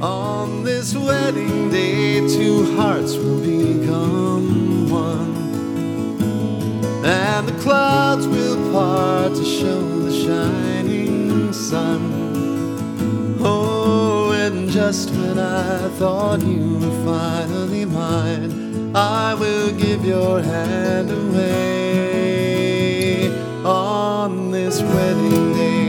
On this wedding day, two hearts will become one, and the clouds will part to show the shining sun. Oh, and just when I thought you were finally mine, I will give your hand away on this wedding day.